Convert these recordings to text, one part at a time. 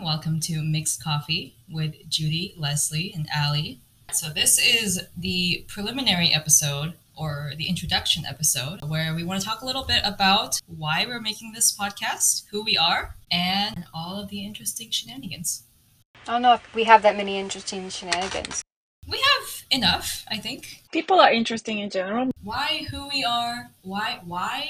Welcome to Mixed Coffee with Judy, Leslie, and Ali. So, this is the preliminary episode or the introduction episode where we want to talk a little bit about why we're making this podcast, who we are, and all of the interesting shenanigans. I don't know if we have that many interesting shenanigans. We have enough, I think. People are interesting in general. Why, who we are, why?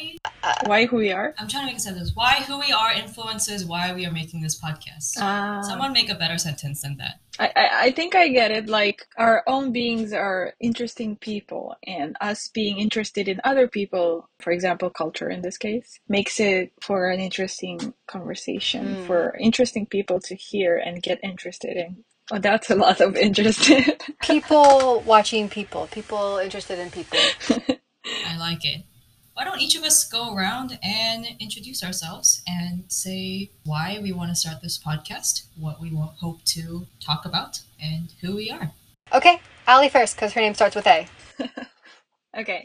Why who we are? I'm trying to make a sentence. Why, who we are influences why we are making this podcast. Someone make a better sentence than that. I think I get it. Like, our own beings are interesting people, and us being interested in other people, for example, culture in this case, makes it for an interesting conversation, for interesting people to hear and get interested in. Oh, that's a lot of interested. People watching people interested in people. I like it. Why don't each of us go around and introduce ourselves and say why we want to start this podcast, what we hope to talk about, and who we are. Okay, Ali first, because her name starts with A. Okay.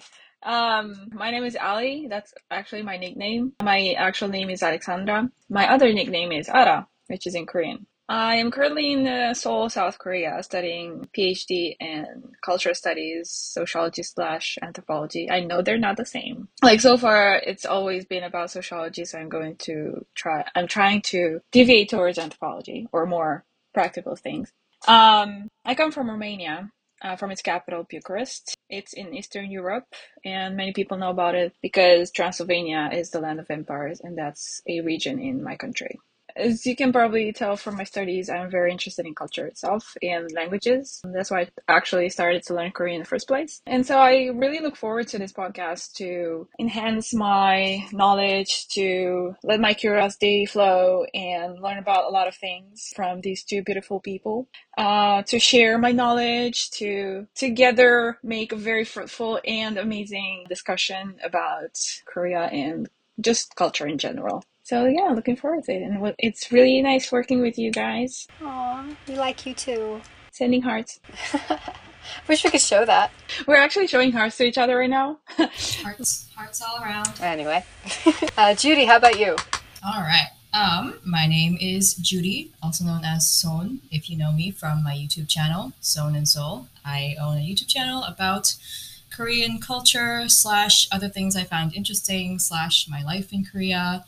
My name is Ali. That's actually my nickname. My actual name is Alexandra. My other nickname is Ara, which is in Korean. I am currently in Seoul, South Korea, studying PhD in cultural studies, sociology / anthropology. I know they're not the same. Like, so far, it's always been about sociology, so I'm trying to deviate towards anthropology or more practical things. I come from Romania, from its capital, Bucharest. It's in Eastern Europe, and many people know about it because Transylvania is the land of empires, and that's a region in my country. As you can probably tell from my studies, I'm very interested in culture itself and languages. That's why I actually started to learn Korean in the first place. And so I really look forward to this podcast to enhance my knowledge, to let my curiosity flow and learn about a lot of things from these two beautiful people, to share my knowledge, to together make a very fruitful and amazing discussion about Korea and just culture in general. So yeah, looking forward to it. And it's really nice working with you guys. Aw, we like you too. Sending hearts. Wish we could show that. We're actually showing hearts to each other right now. Hearts all around. Anyway. Judy, how about you? All right. My name is Judy, also known as Son, if you know me from my YouTube channel, Son and Soul. I own a YouTube channel about Korean culture / other things I find interesting / my life in Korea.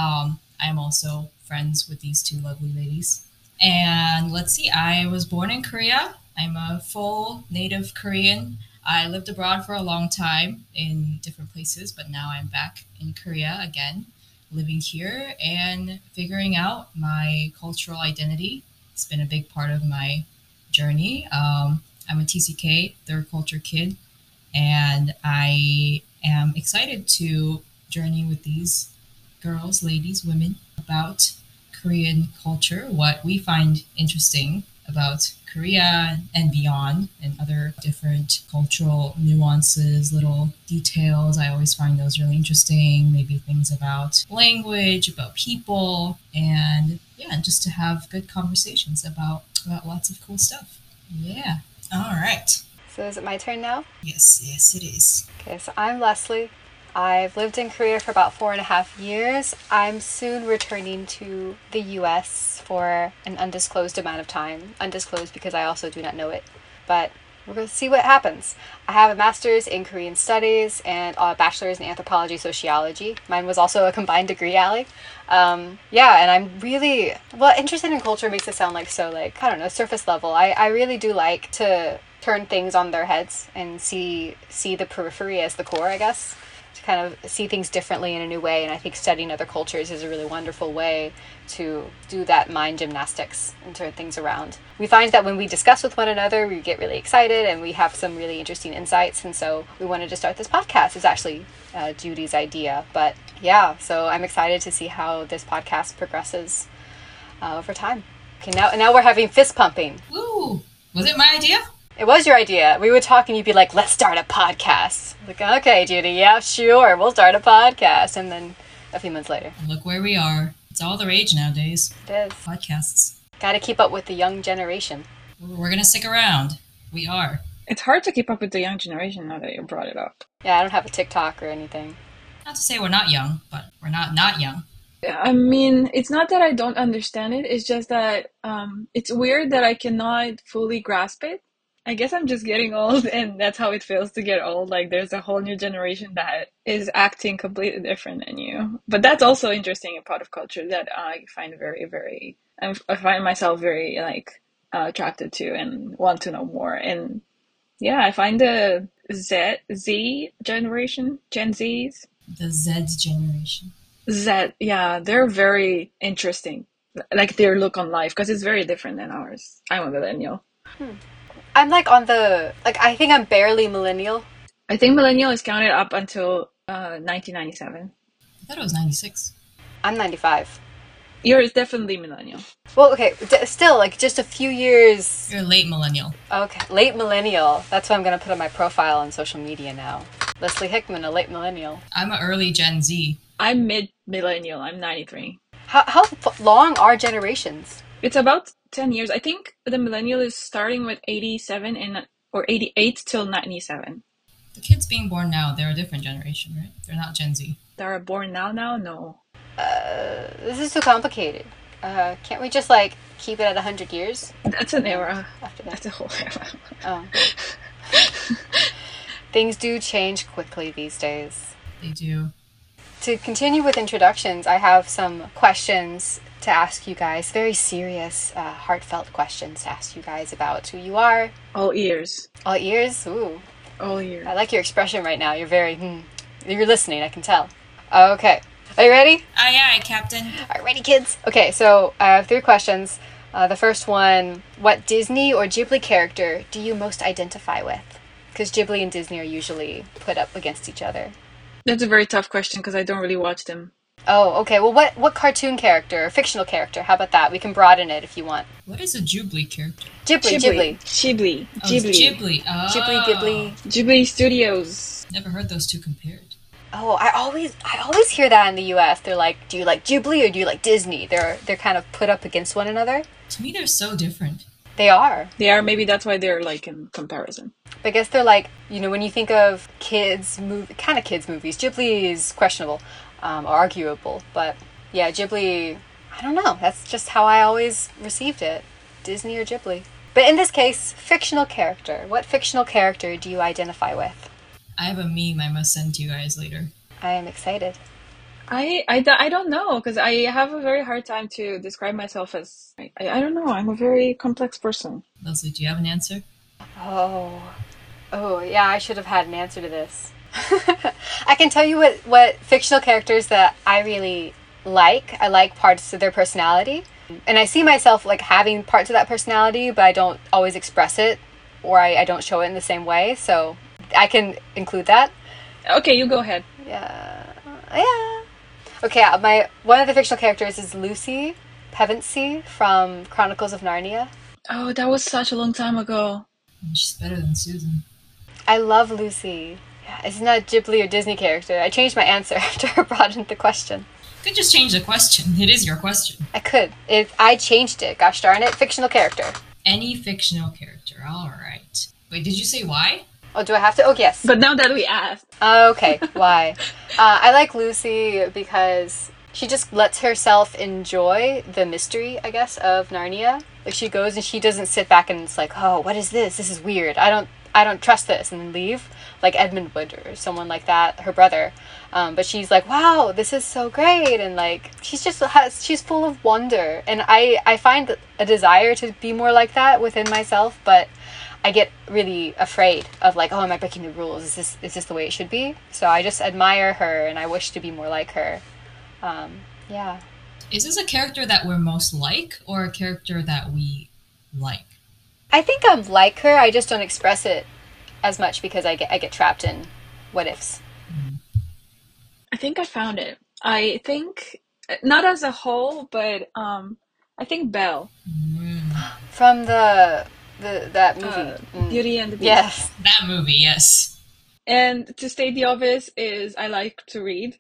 I am also friends with these two lovely ladies. And let's see, I was born in Korea. I'm a full native Korean. I lived abroad for a long time in different places, but now I'm back in Korea again, living here and figuring out my cultural identity. It's been a big part of my journey. I'm a TCK, third culture kid, and I am excited to journey with these girls, ladies, women, about Korean culture, what we find interesting about Korea and beyond, and other different cultural nuances, little details. I always find those really interesting. Maybe things about language, about people, and yeah, just to have good conversations about lots of cool stuff. Yeah. All right. So is it my turn now? Yes, it is. Okay, so I'm Leslie. I've lived in Korea for about 4.5 years. I'm soon returning to the US for an undisclosed amount of time. Undisclosed because I also do not know it. But we're going to see what happens. I have a master's in Korean studies and a bachelor's in anthropology sociology. Mine was also a combined degree, Ali. Yeah, and I'm really, interested in culture makes it sound like so, like, I don't know, surface level. I really do like to turn things on their heads and see the periphery as the core, I guess. To kind of see things differently in a new way, and I think studying other cultures is a really wonderful way to do that mind gymnastics and turn things around. We find that when we discuss with one another, we get really excited and we have some really interesting insights, and so we wanted to start this podcast. It's actually Judy's idea, but yeah, so I'm excited to see how this podcast progresses over time. Okay, now we're having fist pumping. Woo! Was it my idea? It was your idea. We would talk and you'd be like, let's start a podcast. Like, okay, Judy, yeah, sure, we'll start a podcast. And then a few months later. And look where we are. It's all the rage nowadays. It is. Podcasts. Gotta keep up with the young generation. We're going to stick around. We are. It's hard to keep up with the young generation now that you brought it up. Yeah, I don't have a TikTok or anything. Not to say we're not young, but we're not young. I mean, it's not that I don't understand it, it's just that it's weird that I cannot fully grasp it. I guess I'm just getting old, and that's how it feels to get old. Like there's a whole new generation that is acting completely different than you. But that's also interesting in pop culture that I find very, very, I find myself very like attracted to and want to know more. And yeah, I find the Z generation, Gen Zs, The Z generation. yeah, they're very interesting. Like their look on life, because it's very different than ours. I'm a millennial. I'm like on the, like, I think I'm barely millennial. I think millennial is counted up until 1997. I thought it was 96. I'm 95. You're definitely millennial. Well, okay, still, like, just a few years. You're a late millennial. Okay, late millennial. That's what I'm going to put on my profile on social media now. Leslie Hickman, a late millennial. I'm an early Gen Z. I'm mid millennial. I'm 93. How long are generations? It's about 10 years. I think the millennial is starting with 87 and or 88 till 97. The kids being born now, they're a different generation, right? They're not Gen Z. That are born now? No. This is too complicated. Can't we just, like, keep it at 100 years That's an era. after that? That's a whole era. Oh. Things do change quickly these days. They do. To continue with introductions, I have some questions to ask you guys. Very serious, heartfelt questions to ask you guys about who you are. All ears. All ears? Ooh. All ears. I like your expression right now. You're very, you're listening, I can tell. Okay. Are you ready? Aye, aye, Captain. All right, ready, kids? Okay, so I have 3 questions. The first one, what Disney or Ghibli character do you most identify with? Because Ghibli and Disney are usually put up against each other. That's a very tough question because I don't really watch them. Oh, okay. Well, what cartoon character or fictional character? How about that? We can broaden it if you want. What is a Ghibli character? Ghibli. Ghibli. Oh, it's Ghibli. Oh. Ghibli. Ghibli Studios. Never heard those two compared. Oh, I always hear that in the U.S. They're like, do you like Ghibli or do you like Disney? They're kind of put up against one another. To me, they're so different. They are. They are. Maybe that's why they're like in comparison. I guess they're like, when you think of kids movies, Ghibli is questionable, or arguable. But yeah, Ghibli, I don't know. That's just how I always received it. Disney or Ghibli. But in this case, fictional character. What fictional character do you identify with? I have a meme I must send to you guys later. I am excited. I don't know because I have a very hard time to describe myself as I don't know. I'm a very complex person. Leslie, do you have an answer? Oh, yeah, I should have had an answer to this. I can tell you what fictional characters that I really like. I like parts of their personality. And I see myself like having parts of that personality, but I don't always express it or I don't show it in the same way. So I can include that. Okay, you go ahead. Yeah. Okay, one of the fictional characters is Lucy Pevensey from Chronicles of Narnia. Oh, that was such a long time ago. She's better than Susan. I love Lucy. Yeah, it's not a Ghibli or Disney character. I changed my answer after I broadened the question. You could just change the question. It is your question. I could. I changed it. Gosh darn it. Fictional character. Any fictional character. All right. Wait, did you say why? Oh, do I have to? Oh, yes. But now that we asked. Okay, why? I like Lucy because she just lets herself enjoy the mystery, I guess, of Narnia. Like, she goes and she doesn't sit back and it's like, oh, what is this? This is weird. I don't trust this, and then leave. Like Edmund would or someone like that, her brother. But she's like, wow, this is so great. And like, she's full of wonder. And I find a desire to be more like that within myself, but I get really afraid of like, oh, am I breaking the rules? Is this the way it should be? So I just admire her and I wish to be more like her. Yeah. Is this a character that we're most like or a character that we like? I think I'm like her. I just don't express it as much because I get trapped in what ifs. I think I found it. I think not as a whole, but I think Belle from that movie, Beauty and the Beast. Yes, that movie. Yes. And to state the obvious is I like to read.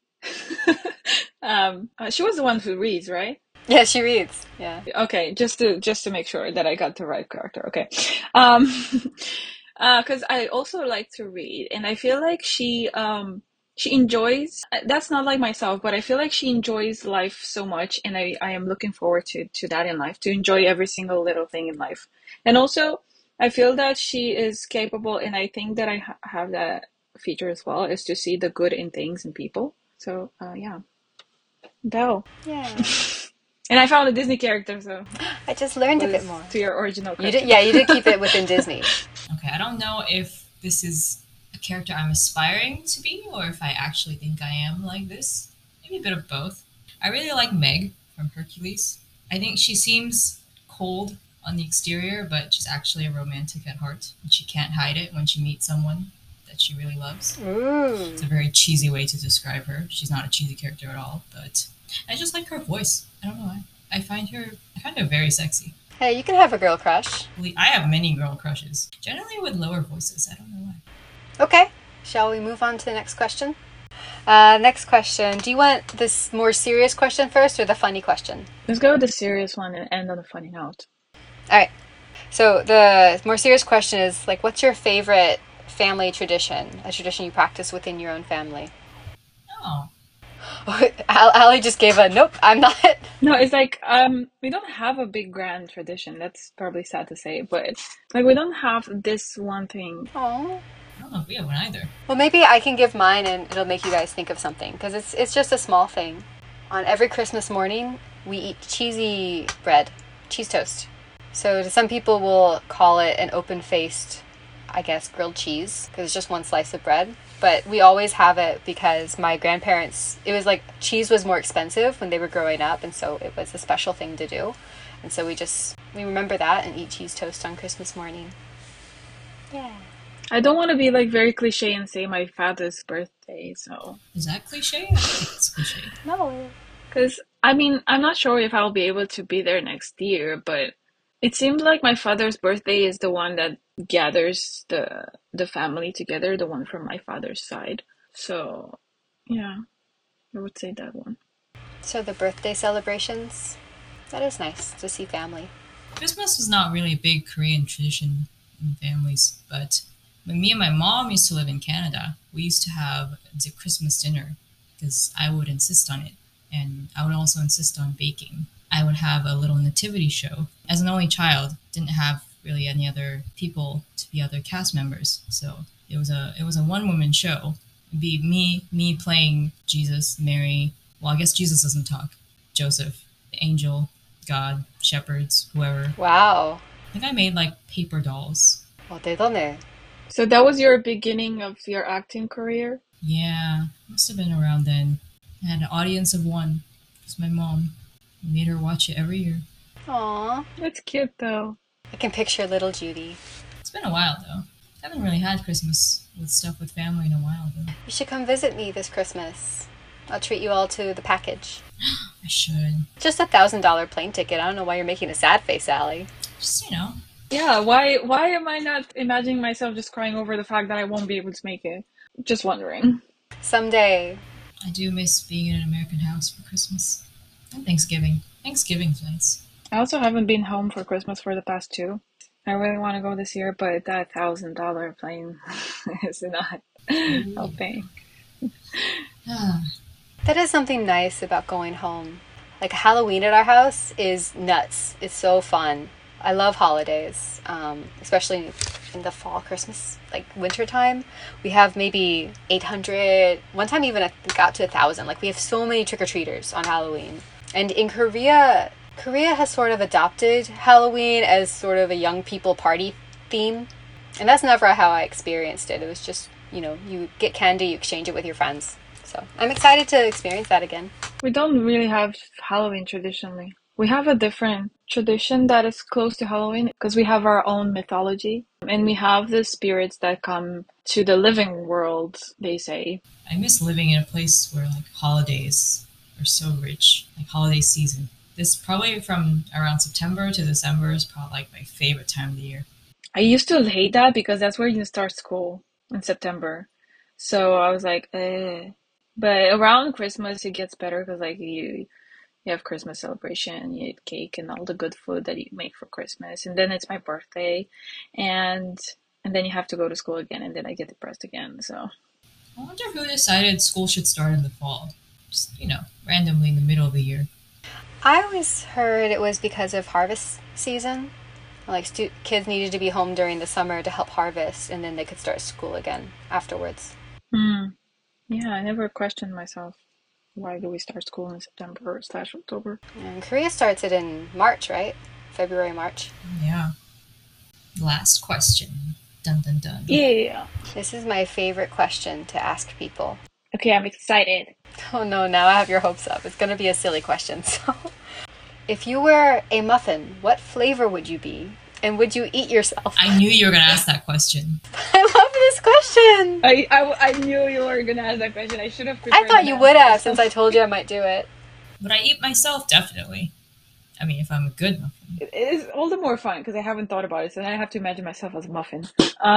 She was the one who reads, right? Yeah, she reads. Yeah. Okay, just to make sure that I got the right character. Okay. Because I also like to read, and I feel like she she enjoys, that's not like myself, but I feel like she enjoys life so much, and I am looking forward to that in life, to enjoy every single little thing in life. And also, I feel that she is capable, and I think that I have that feature as well, is to see the good in things and people. So, yeah, Belle. Yeah. And I found a Disney character, so I just learned a bit was more. to your original You question. did, yeah, you did keep it within Disney. Okay, I don't know if this is a character I'm aspiring to be or if I actually think I am like this. Maybe a bit of both. I really like Meg from Hercules. I think she seems cold on the exterior, but she's actually a romantic at heart. And she can't hide it when she meets someone that she really loves. Ooh. It's a very cheesy way to describe her. She's not a cheesy character at all, but I just like her voice. I don't know why. I find her very sexy. Hey, you can have a girl crush. I have many girl crushes, generally with lower voices. I don't know why. Okay. Shall we move on to the next question? Next question. Do you want this more serious question first or the funny question? Let's go with the serious one and end on a funny note. All right. So the more serious question is like, what's your favorite family tradition? A tradition you practice within your own family? Oh, Ali just gave a nope. I'm not. No, it's like we don't have a big grand tradition. That's probably sad to say, but like we don't have this one thing. Oh. I don't know if we have one either. Well, maybe I can give mine and it'll make you guys think of something because it's just a small thing. On every Christmas morning, we eat cheesy bread, cheese toast. So some people will call it an open-faced, I guess, grilled cheese because it's just one slice of bread. But we always have it because my grandparents, it was like cheese was more expensive when they were growing up, and so it was a special thing to do. And so we remember that and eat cheese toast on Christmas morning. Yeah. I don't want to be like very cliche and say my father's birthday, so. Is that cliche? I think it's cliche. No. Because, I mean, I'm not sure if I'll be able to be there next year, but it seems like my father's birthday is the one that gathers the family together, the one from my father's side. So, yeah, I would say that one. So the birthday celebrations, that is nice to see family. Christmas was not really a big Korean tradition in families, but when me and my mom used to live in Canada, we used to have the Christmas dinner because I would insist on it. And I would also insist on baking. I would have a little nativity show. As an only child, didn't have really any other people to be other cast members. So it was a one woman show. It'd be me playing Jesus, Mary. Well, I guess Jesus doesn't talk. Joseph, the angel, God, shepherds, whoever. Wow. I think I made like paper dolls. 대단해. So that was your beginning of your acting career? Yeah, must have been around then. I had an audience of one. It was my mom. I made her watch it every year. Aww. That's cute though. I can picture little Judy. It's been a while though. I haven't really had Christmas with stuff with family in a while though. You should come visit me this Christmas. I'll treat you all to the package. I should. Just $1,000 plane ticket. I don't know why you're making a sad face, Allie. Just, Yeah, why am I not imagining myself just crying over the fact that I won't be able to make it? Just wondering. Someday. I do miss being in an American house for Christmas. And Thanksgiving. Thanksgiving's nice. I also haven't been home for Christmas for the past 2. I really want to go this year, but that $1,000 plane is not helping. That is something nice about going home. Like Halloween at our house is nuts. It's so fun. I love holidays, especially in the fall, Christmas, like winter time. We have maybe 800. One time even got to 1,000. Like we have so many trick-or-treaters on Halloween. And in Korea has sort of adopted Halloween as sort of a young people party theme. And that's never how I experienced it. It was just, you get candy, you exchange it with your friends. So I'm excited to experience that again. We don't really have Halloween traditionally. We have a different tradition that is close to Halloween because we have our own mythology and we have the spirits that come to the living world, they say. I miss living in a place where like holidays are so rich, like holiday season. This probably from around September to December is probably like my favorite time of the year. I used to hate that because that's where you start school in September. So I was like, eh. But around Christmas it gets better because like you have Christmas celebration, you eat cake and all the good food that you make for Christmas, and then it's my birthday, and then you have to go to school again, and then I get depressed again. So I wonder who decided school should start in the fall. Just, randomly in the middle of the year. I always heard it was because of harvest season. Like kids needed to be home during the summer to help harvest, and then they could start school again afterwards. Hmm. Yeah, I never questioned myself. Why do we start school in September slash October? And Korea starts it in March, right? February, March. Yeah. Last question. Dun dun dun. Yeah. This is my favorite question to ask people. Okay, I'm excited. Oh no, now I have your hopes up. It's going to be a silly question. So, if you were a muffin, what flavor would you be? And would you eat yourself? I knew you were gonna ask that question. I love this question. I knew you were gonna ask that question. I should have prepared I thought you an would have answer. since I told you I might do it. But I eat myself, definitely. I mean, if I'm a good muffin. It is all the more fun because I haven't thought about it, so then I have to imagine myself as a muffin.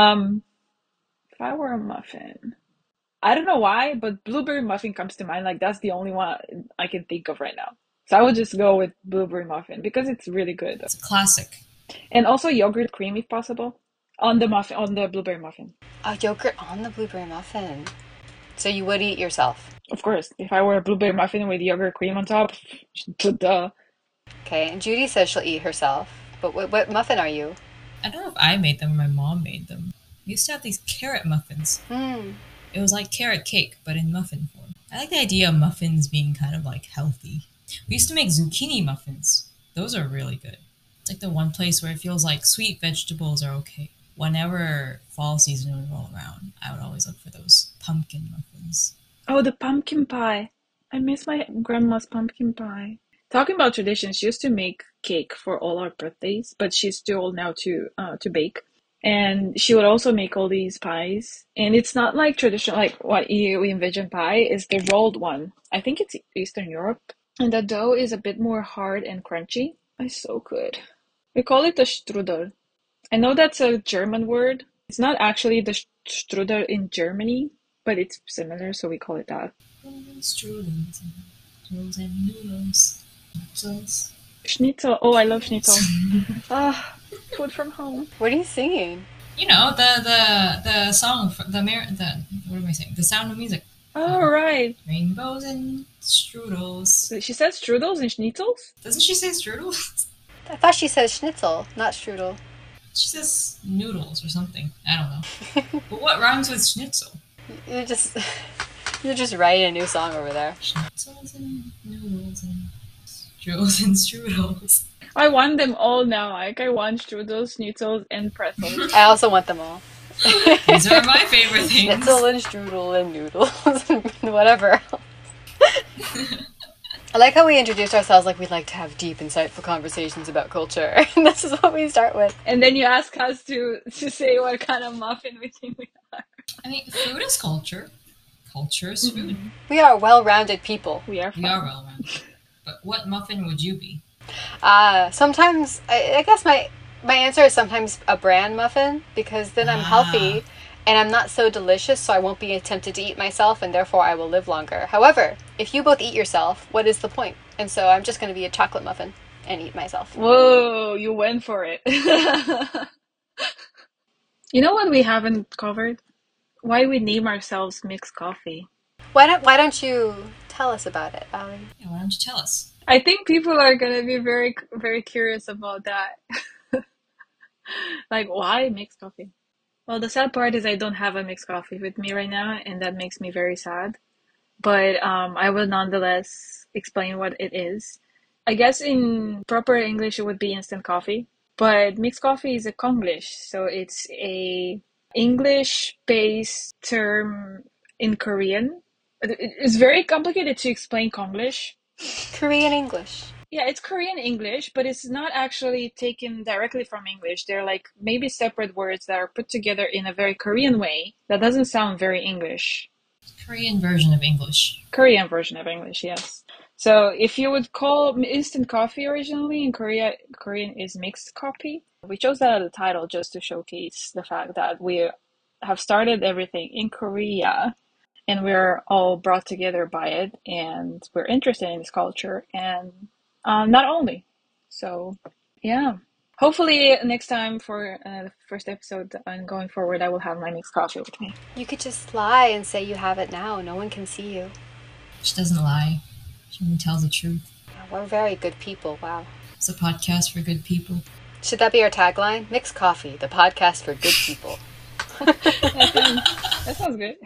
If I were a muffin, I don't know why, but blueberry muffin comes to mind. Like that's the only one I can think of right now. So I would just go with blueberry muffin because it's really good. It's a classic. And also yogurt cream if possible on the muffin, on the blueberry muffin. A yogurt on the blueberry muffin. So you would eat yourself. Of course, if I were a blueberry muffin with yogurt cream on top, duh. Okay, and Judy says she'll eat herself. But what muffin are you? I don't know if I made them or my mom made them. We used to have these carrot muffins. Hmm. It was like carrot cake, but in muffin form. I like the idea of muffins being kind of like healthy. We used to make zucchini muffins. Those are really good. It's like the one place where it feels like sweet vegetables are okay. Whenever fall season would roll around, I would always look for those pumpkin muffins. Oh, the pumpkin pie. I miss my grandma's pumpkin pie. Talking about traditions, she used to make cake for all our birthdays, but she's too old now to bake. And she would also make all these pies. And it's not like traditional, like what you envision pie is the rolled one. I think it's Eastern Europe. And the dough is a bit more hard and crunchy. It's so good. We call it the strudel. I know that's a German word. It's not actually the strudel in Germany, but it's similar, so we call it that. Strudels and noodles. Pretzels. Schnitzel. Oh, I love schnitzel. Ah, food from home. What are you singing? You know the song the what am I saying? The Sound of Music. All right. Rainbows and strudels. She says strudels and schnitzels? Doesn't she say strudels? I thought she said schnitzel, not strudel. She says noodles or something. I don't know. But what rhymes with schnitzel? You're just you're just writing a new song over there. Schnitzels and noodles and strudels. I want them all now. Like I want strudels, schnitzels, and pretzels. I also want them all. These are my favorite things. Schnitzel and strudel and noodles and whatever. I like how we introduce ourselves like we'd like to have deep, insightful conversations about culture. And this is what we start with. And then you ask us to say what kind of muffin we think we are. I mean, food is culture. Culture is food. We are well-rounded people. We are We fun. are well rounded. But what muffin would you be? Sometimes I guess my answer is sometimes a bran muffin because then I'm healthy and I'm not so delicious, so I won't be tempted to eat myself, and therefore I will live longer. However, if you both eat yourself, what is the point? And so I'm just going to be a chocolate muffin and eat myself. Whoa, you went for it. You know what we haven't covered? Why we name ourselves Mixed Coffee. Why don't you tell us about it, Ali? Yeah, why don't you tell us? I think people are gonna be very, very curious about that. Like, why mixed coffee? Well, the sad part is I don't have a mixed coffee with me right now, and that makes me very sad. But I will nonetheless explain what it is. I guess in proper English it would be instant coffee, but mixed coffee is a Konglish, so it's a English-based term in Korean. It's very complicated to explain Konglish. Korean English. Yeah, it's Korean English, but it's not actually taken directly from English. They're like maybe separate words that are put together in a very Korean way that doesn't sound very English. Korean version of English. Korean version of English, yes. So if you would call instant coffee originally in Korean is mixed coffee. We chose that as a title just to showcase the fact that we have started everything in Korea and we're all brought together by it and we're interested in this culture and not only. So, yeah. Hopefully next time for the first episode and going forward, I will have my mixed coffee with me. You could just lie and say you have it now. No one can see you. She doesn't lie. She only tells the truth. We're very good people. Wow. It's a podcast for good people. Should that be our tagline? Mixed Coffee, the podcast for good people. That sounds good.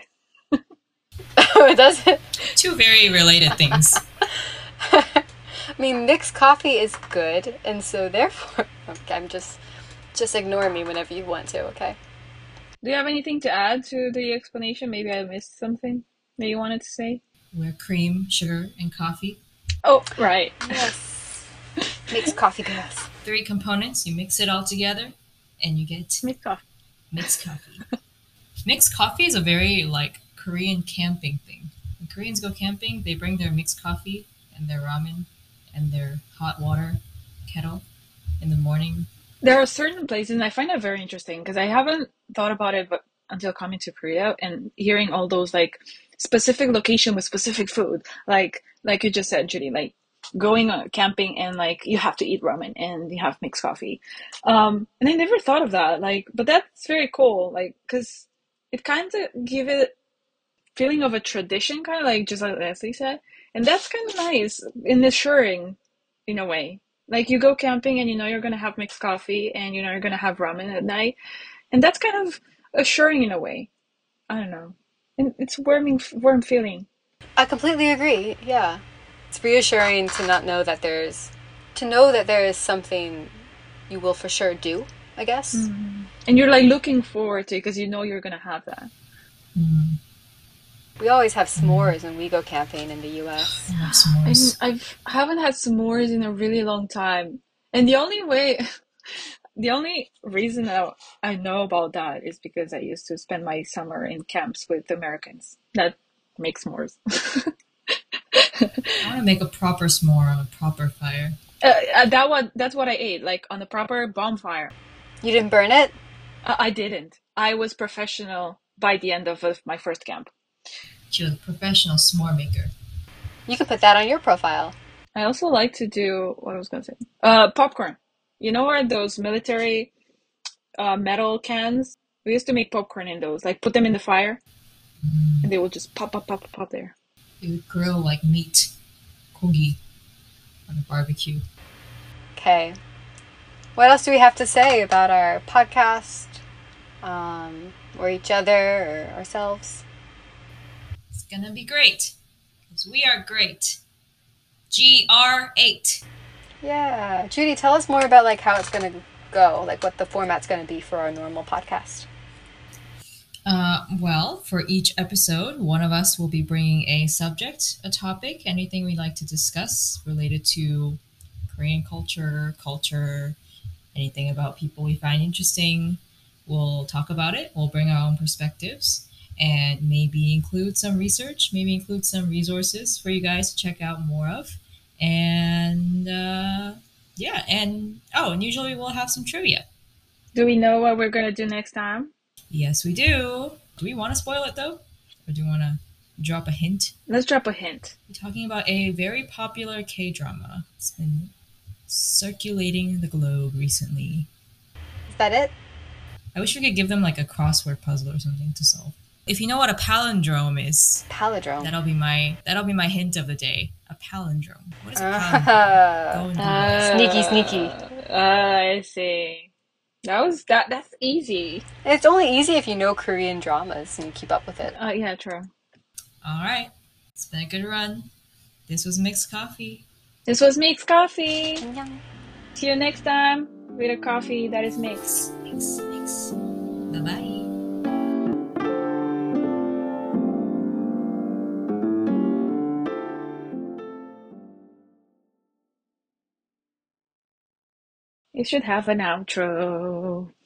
Does it? Two very related things. I mean, mixed coffee is good, and so therefore, okay, I'm just ignore me whenever you want to, okay? Do you have anything to add to the explanation? Maybe I missed something that you wanted to say? We're cream, sugar, and coffee. Oh, right. Yes. Mixed coffee girls. 3 components. You mix it all together, and you get Mixed coffee. mixed coffee. Mixed coffee is a very Korean camping thing. When Koreans go camping, they bring their mixed coffee and their ramen and their hot water kettle in the morning. There are certain places, and I find that very interesting because I haven't thought about it but until coming to Korea and hearing all those specific location with specific food, like you just said, Judy, like going camping and you have to eat ramen and you have mixed coffee. And I never thought of that, but that's very cool, because it kind of give it feeling of a tradition, kind of just like Leslie said, and that's kind of nice and assuring in a way. Like you go camping and you know you're gonna have mixed coffee and you know you're gonna have ramen at night, and that's kind of assuring in a way. I don't know, and it's warm feeling. I completely agree, yeah. It's reassuring to know that there is something you will for sure do, I guess. Mm-hmm. And you're looking forward to it because you know you're gonna have that. Mm. We always have s'mores when we go camping in the US. I love s'mores. I haven't had s'mores in a really long time, and the only reason that I know about that is because I used to spend my summer in camps with Americans that make s'mores. I want to make a proper s'more on a proper fire. That's what I ate, on a proper bonfire. You didn't burn it? I didn't. I was professional by the end of my first camp. You're a professional s'more maker. You can put that on your profile. I also like to do, what I was going to say, popcorn. You know where those military metal cans? We used to make popcorn in those, put them in the fire, and they will just pop there. You would grill meat, kogi, on a barbecue. Okay. What else do we have to say about our podcast, or each other, or ourselves? It's gonna be great, because we are great. GR8. Yeah. Judy, tell us more about how it's going to go, what the format's going to be for our normal podcast. Well, for each episode, one of us will be bringing a subject, a topic, anything we'd like to discuss related to Korean culture, anything about people we find interesting. We'll talk about it. We'll bring our own perspectives and maybe include some research, maybe include some resources for you guys to check out more of. And yeah, and usually we'll have some trivia. Do we know what we're going to do next time? Yes, we do. Do we want to spoil it though? Or do you want to drop a hint? Let's drop a hint. We're talking about a very popular K-drama. It's been circulating the globe recently. Is that it? I wish we could give them a crossword puzzle or something to solve. If you know what a palindrome is, Palindrome. that'll be my hint of the day. A palindrome. What is a palindrome? Go and Google it. Sneaky. I see. That's easy. It's only easy if you know Korean dramas and you keep up with it. Yeah, true. All right. It's been a good run. This was Mixed Coffee. This was Mixed Coffee. Annyeong. See you next time with a coffee that is mixed. Mix. Bye-bye. You should have an outro.